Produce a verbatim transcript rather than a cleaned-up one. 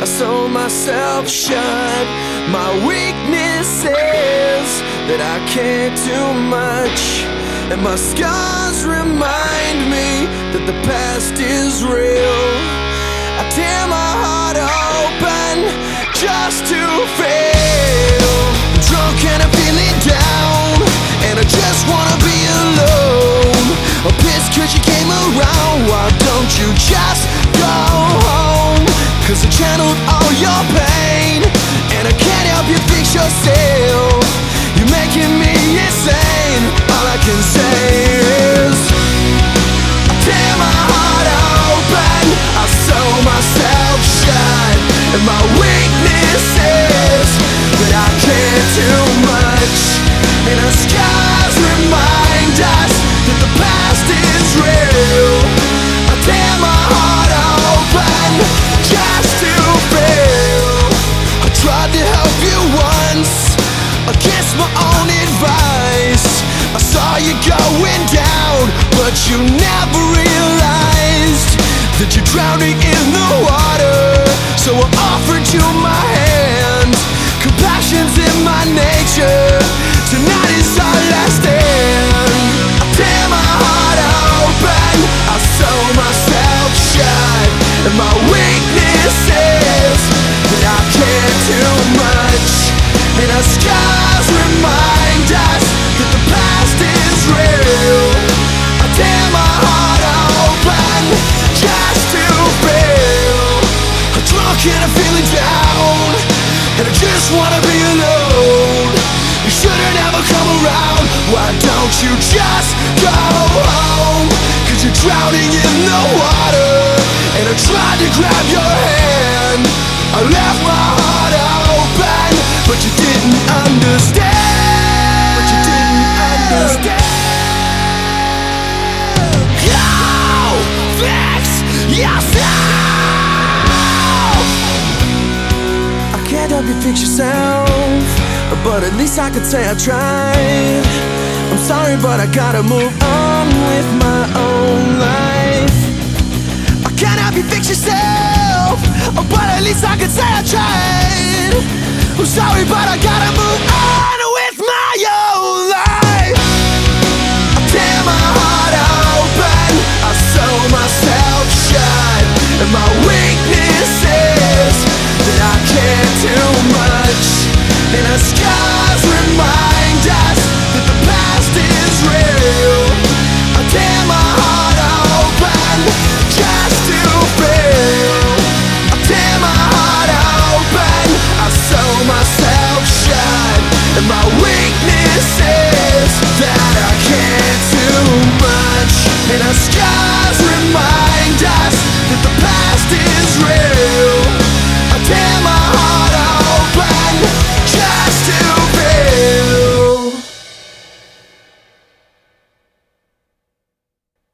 I sew myself shut. My weakness is that I can't do much, and my scars remind me that the past is real. I tear my heart open just to fail. I'm drunk and I'm feeling down, and I just wanna be alone. I'm pissed cause you came around. Why don't you just go home? Cause I channeled all your pain, and I can't help you fix yourself. You're making me insane. All I can say is I tear my heart open, I sew myself shut, and my weakness is that I can't do much, and our scars remind us that the past is real. I tear my heart open just to feel. I tried to help you once against my own advice. I saw you going down, but you never realized that you're drowning in the water. So I offered you my hand. Compassion's in my nature. Tonight is our last stand. I tear my heart open, I sew myself shut, and my weakness is that I can't do much, and our scars remind us that the past is real. I tear my heart open just to feel. I'm drunk and I'm feeling down, and I just wanna be alone. You shouldn't ever come around. Why don't you just go home? Cause you're drowning in the water, and I tried to grab your hand. I left my heart open, but you didn't understand. But you didn't understand. Go fix yourself. I can't help you fix yourself, but at least I could say I tried. I'm sorry, but I gotta move on with my own life. I can't help you fix yourself, but at least I could say I tried. I'm sorry, but I gotta move on with my own life. I tear my heart open, I sew myself shut, and my weakness is that I can't do much, and our scars remind us that the past is real. I tear my heart open just to feel. I tear my heart open, I sew myself shut, and my weakness is that I can't do much, and our